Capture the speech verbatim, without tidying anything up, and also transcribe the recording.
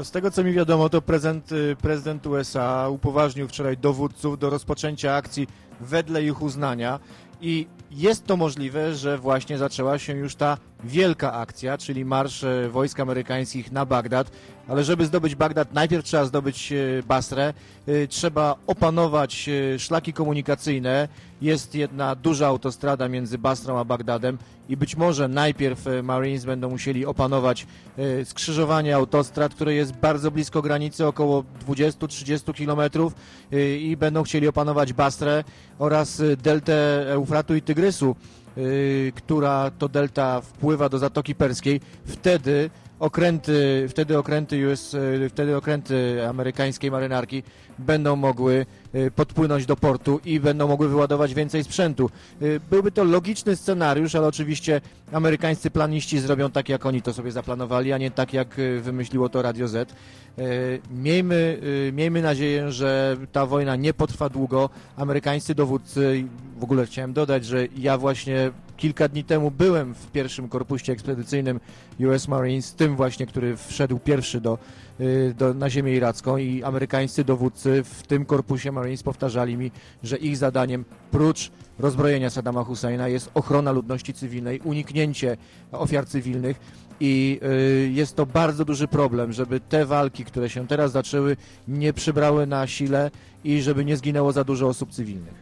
To z tego, co mi wiadomo, to prezydent, prezydent U S A upoważnił wczoraj dowódców do rozpoczęcia akcji wedle ich uznania i jest to możliwe, że właśnie zaczęła się już ta wielka akcja, czyli marsz wojsk amerykańskich na Bagdad, ale żeby zdobyć Bagdad, najpierw trzeba zdobyć Basrę, trzeba opanować szlaki komunikacyjne, jest jedna duża autostrada między Basrą a Bagdadem i być może najpierw Marines będą musieli opanować skrzyżowanie autostrad, które jest bardzo blisko granicy, około dwadzieścia do trzydziestu kilometrów i będą chcieli opanować Basrę oraz deltę Eufratu i Tygrysu, Yy, która to delta wpływa do Zatoki Perskiej, wtedy okręty, wtedy okręty U S, yy, wtedy okręty amerykańskiej marynarki będą mogły yy, podpłynąć do portu i będą mogły wyładować więcej sprzętu. Yy, byłby to logiczny scenariusz, ale oczywiście amerykańscy planiści zrobią tak, jak oni to sobie zaplanowali, a nie tak, jak wymyśliło to Radio Z. Yy, miejmy, yy, miejmy nadzieję, że ta wojna nie potrwa długo. Amerykańscy dowódcy, w ogóle chciałem dodać, że ja właśnie kilka dni temu byłem w pierwszym korpusie ekspedycyjnym U S Marines, tym właśnie, który wszedł pierwszy do, do, na ziemię iracką i amerykańscy dowódcy w tym korpusie Marines powtarzali mi, że ich zadaniem prócz rozbrojenia Saddama Husseina jest ochrona ludności cywilnej, uniknięcie ofiar cywilnych i y, jest to bardzo duży problem, żeby te walki, które się teraz zaczęły, nie przybrały na sile i żeby nie zginęło za dużo osób cywilnych.